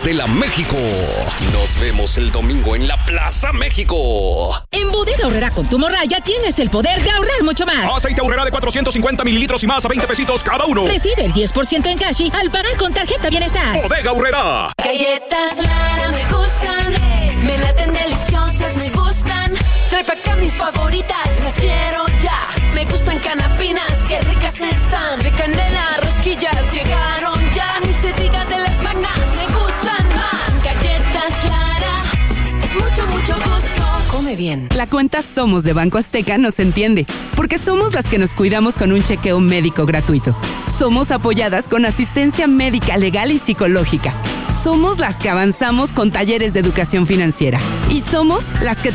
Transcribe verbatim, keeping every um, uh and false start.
de la México. Nos vemos el domingo en la Plaza México. En Bodega Aurrera con tu morraya tienes el poder de ahorrar mucho más. Aceite Aurrera de cuatrocientos cincuenta mililitros y más a veinte pesitos cada uno. Recibe el diez por ciento en cash al pagar con tarjeta Bienestar. Bodega Aurrera. Galletas Lara me gustan, me laten deliciosas, me gustan. Trae pa' acá mis favoritas, las quiero ya. Me gustan canapinas, qué ricas están. De canela, rosquillas, llegaron ya. Ni se diga de las magnas, me gustan más. Galletas Lara, mucho, mucho gusto. Come bien. La cuenta Somos de Banco Azteca nos entiende, porque somos las que nos cuidamos con un chequeo médico gratuito. Somos apoyadas con asistencia médica, legal y psicológica. Somos las que avanzamos con talleres de educación financiera. Y somos las que